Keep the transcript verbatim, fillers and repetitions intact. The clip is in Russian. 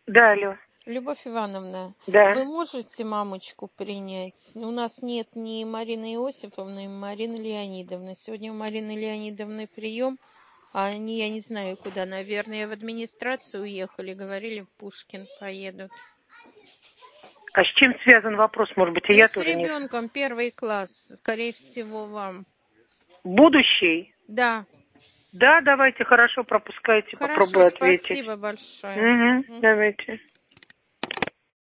Да, алло. Любовь Ивановна, Да. вы можете мамочку принять? У нас нет ни Марины Иосифовны, ни Марины Леонидовны. Сегодня у Марины Леонидовны прием, а они, я не знаю куда, наверное, в администрацию уехали, говорили, в Пушкин поедут. А с чем связан вопрос, может быть, и Ну, я с тоже не... ребенком, первый класс, скорее всего, вам. Будущий? Да. Да, давайте, хорошо, пропускайте, Хорошо, попробую ответить. спасибо большое. Угу, Мгм. давайте.